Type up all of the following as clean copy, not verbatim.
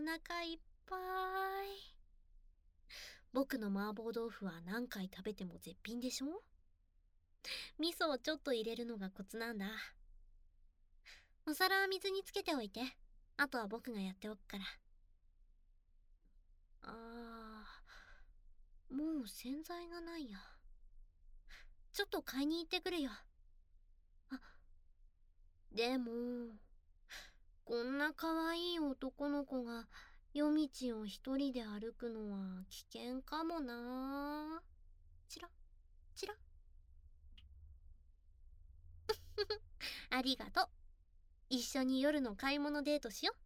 腹いっぱい。僕の麻婆豆腐は何回食べても絶品でしょ？味噌をちょっと入れるのがコツなんだ。お皿は水につけておいて。あとは僕がやっておくから。もう洗剤がないや。ちょっと買いに行ってくるよ。でも、こんな可愛い男の子が夜道を一人で歩くのは危険かもな。チラチラ。ありがとう。一緒に夜の買い物デートしよ。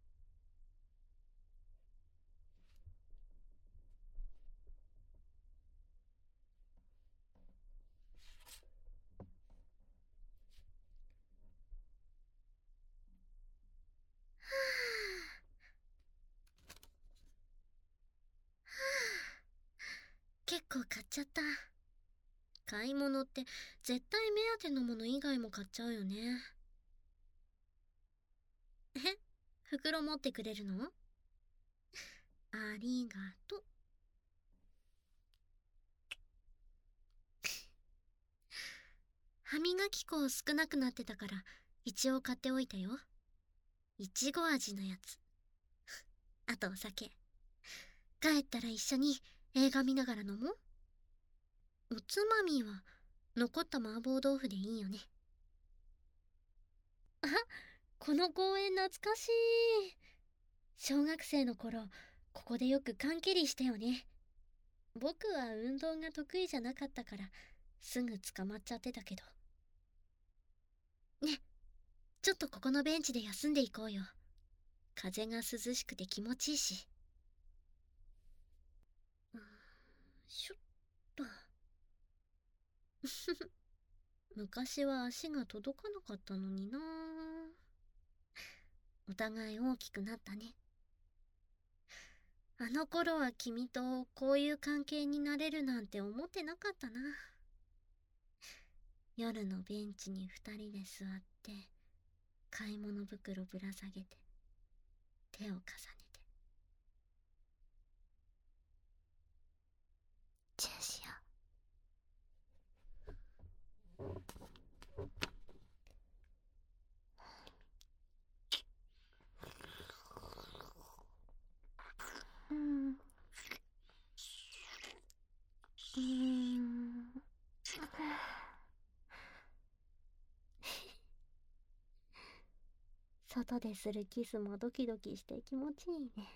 結構買っちゃった。買い物って絶対目当てのもの以外も買っちゃうよね。袋持ってくれるの？ありがとう。歯磨き粉少なくなってたから一応買っておいたよ。いちご味のやつ。あとお酒。帰ったら一緒に映画見ながら飲もう。おつまみは残った麻婆豆腐でいいよね。あ、この公園懐かしい。小学生の頃ここでよく缶蹴りしたよね。僕は運動が得意じゃなかったからすぐ捕まっちゃってたけど。ね、ちょっとここのベンチで休んでいこうよ。風が涼しくて気持ちいいし。しょっと。昔は足が届かなかったのにな。お互い大きくなったね。あの頃は君とこういう関係になれるなんて思ってなかったな。夜のベンチに二人で座って買い物袋ぶら下げて手を重ねてチューしよう。外でするキスもドキドキして気持ちいいね。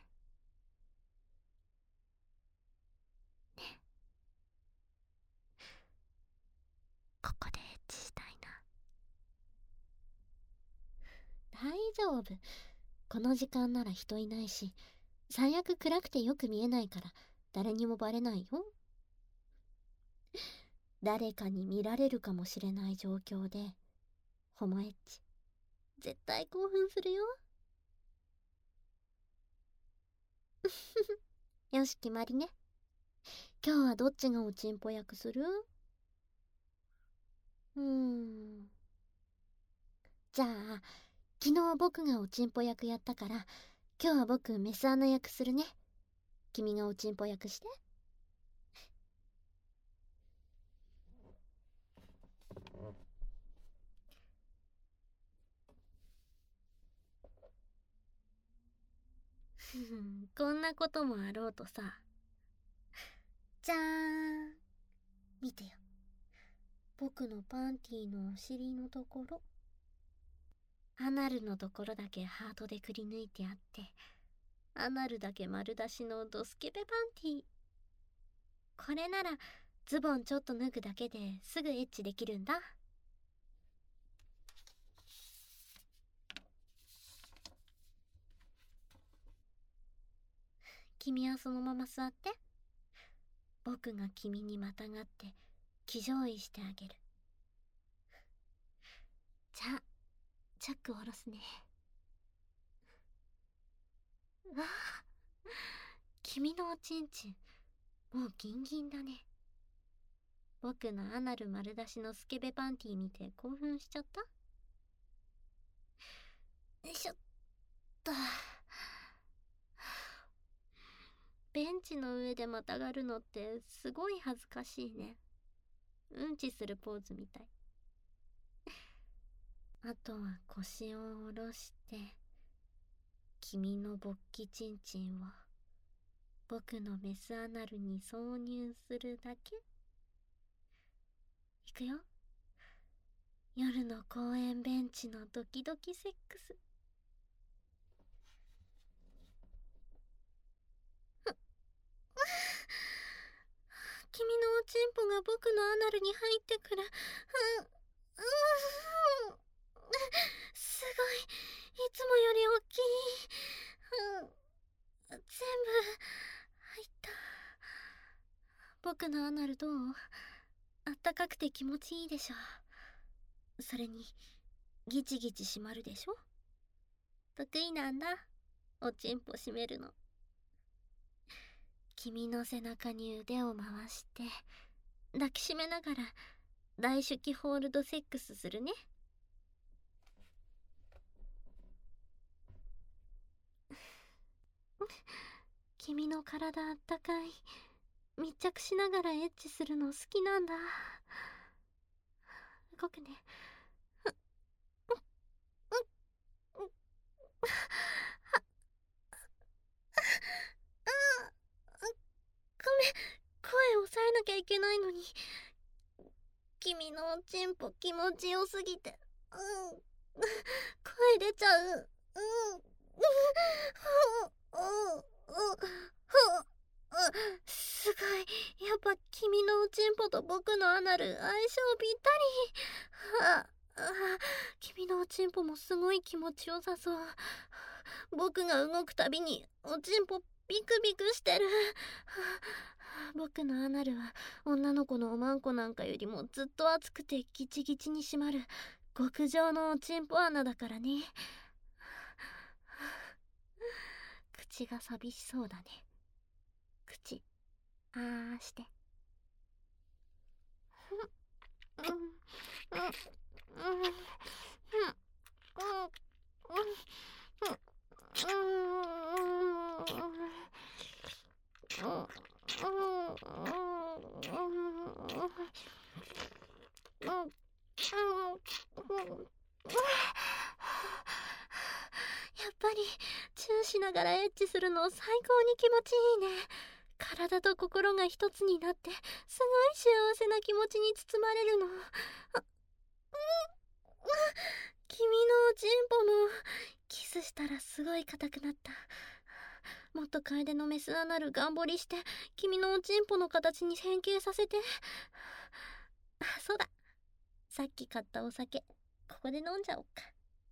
ここでエッチしたいな。大丈夫。この時間なら人いないし、最悪暗くてよく見えないから誰にもバレないよ。誰かに見られるかもしれない状況でホモエッチ絶対興奮するよ。よし決まりね。今日はどっちがおちんぽ役する？じゃあ昨日僕がおちんぽ役やったから今日は僕メスアナ役するね。君がおちんぽ役して。こんなこともあろうとさ。じゃーん。見てよ。僕のパンティのお尻のところ。アナルのところだけハートでくり抜いてあって、アナルだけ丸出しのドスケベパンティ。これならズボンちょっと脱ぐだけですぐエッチできるんだ。君はそのまま座って。僕が君にまたがって騎乗位してあげる。じゃあチャックを下ろすね。わあ、君のおちんちんもうギンギンだね。僕のアナル丸出しのスケベパンティ見て興奮しちゃった？よいしょっと。 でまたがるのってすごい恥ずかしいね。うんちするポーズみたい。あとは腰を下ろして、君の勃起チンチンを僕のメスアナルに挿入するだけ。いくよ。夜の公園ベンチのドキドキセックス。君のおちんぽが僕のアナルに入ってくる。すごい。いつもより大きい。全部入った。僕のアナルどう？あったかくて気持ちいいでしょ。それにギチギチ締まるでしょ。得意なんだ、おちんぽ締めるの。君の背中に腕を回して抱きしめながら大手記ホールドセックスするね。君の体あったかい。密着しながらエッチするの好きなんだ。動くね。ごめん、声抑えなきゃいけないのに。君のおちんぽ気持ちよすぎて、声出ちゃう。すごい。やっぱ君のおちんぽと僕のアナル相性ぴったり。君のおちんぽもすごい気持ちよさそう。僕が動くたびにおちんぽビクビクしてる。僕のアナルは女の子のおまんこなんかよりもずっと熱くてギチギチに締まる極上のおちんぽ穴だからね。口が寂しそうだね。口あーして。やっぱりチューしながらエッチするの最高に気持ちいいね。体と心が一つになってすごい幸せな気持ちに包まれるの。君のおちんぽもキスしたらすごい硬くなった。もっと楓のメスアナル頑張りして君のおちんぽの形に変形させて。そうだ、さっき買ったお酒ここで飲んじゃおっか。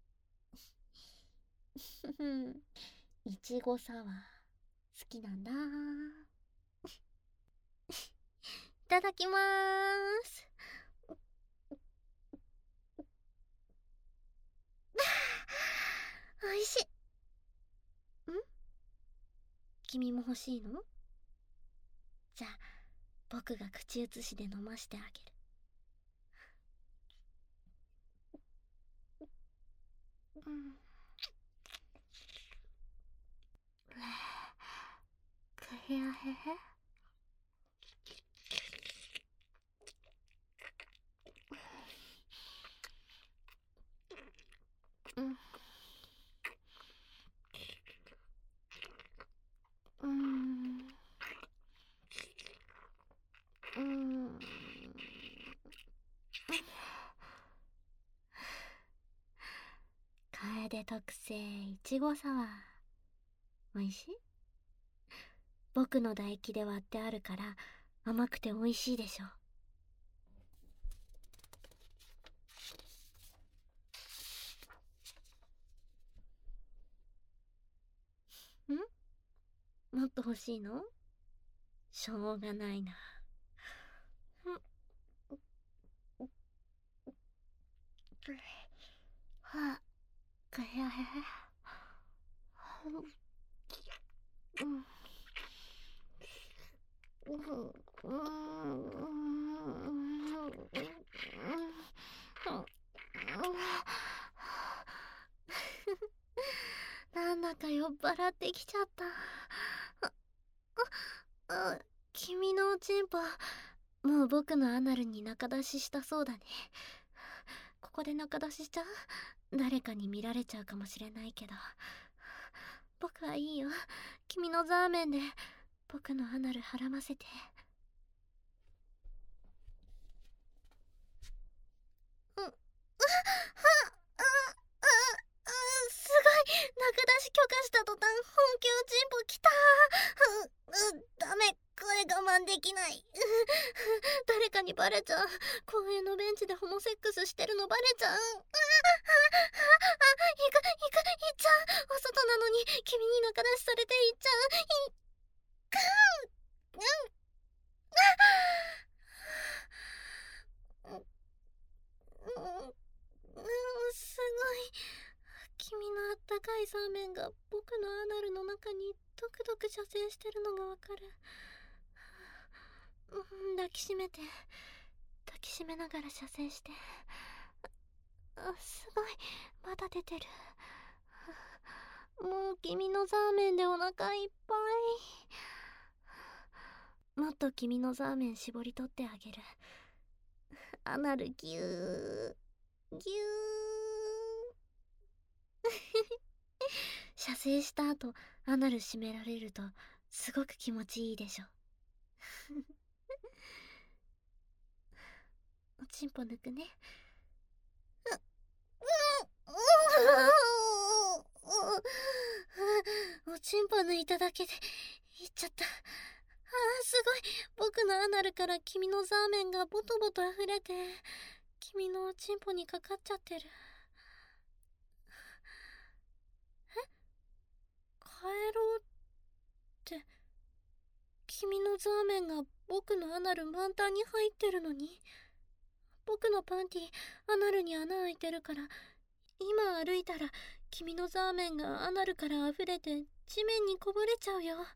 いちごサワー好きなんだ。いただきまーす。おいしい。君も欲しいの？じゃあ僕が口移しで飲ましてあげる。くやへへ。楓特製いちごサワーおいしい？僕の唾液で割ってあるから甘くておいしいでしょ。もっと欲しいの？しょうがないな。はあ、くやへへ。なんだか酔っ払ってきちゃった。 君のおちんぽ、もう僕のアナルに中出ししたそうだね。ここで中出ししちゃう？誰かに見られちゃうかもしれないけど。僕はいいよ。君のザーメンで僕のアナルはらませて。すごい。中出し許可した途端、本気おちんぽきた。ダメ。声我慢できない。誰かにバレちゃう。公園のベンチでホモセックスしてるのバレちゃう。行っちゃう。お外なのに君に中出しされて行っちゃう。すごい。君のあったかいザーメンが僕のアナルの中にドクドク射精してるのがわかる。抱きしめて、抱きしめながら射精して。すごい。まだ出てる。もう君のザーメンでお腹いっぱい。もっと君のザーメン絞り取ってあげる。アナルギューギュー。射精した後アナル締められるとすごく気持ちいいでしょ。おちんぽ抜くね。おちんぽ抜いただけでいっちゃった。すごい。僕のアナルから君のザーメンがボトボト溢れて君のおちんぽにかかっちゃってる。帰ろうって君のザーメンが僕のアナル満タンに入ってるのに。僕のパンティアナルに穴開いてるから、今歩いたら君のザーメンがアナルから溢れて地面にこぼれちゃうよ。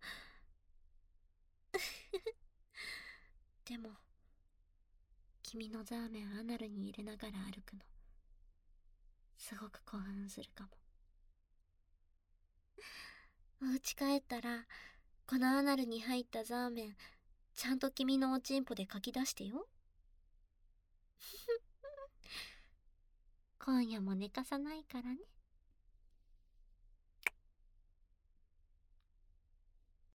でも君のザーメンアナルに入れながら歩くのすごく興奮するかも。お家帰ったらこのアナルに入ったザーメンちゃんと君のおちんぽでかき出してよ。今夜も寝かさないからね。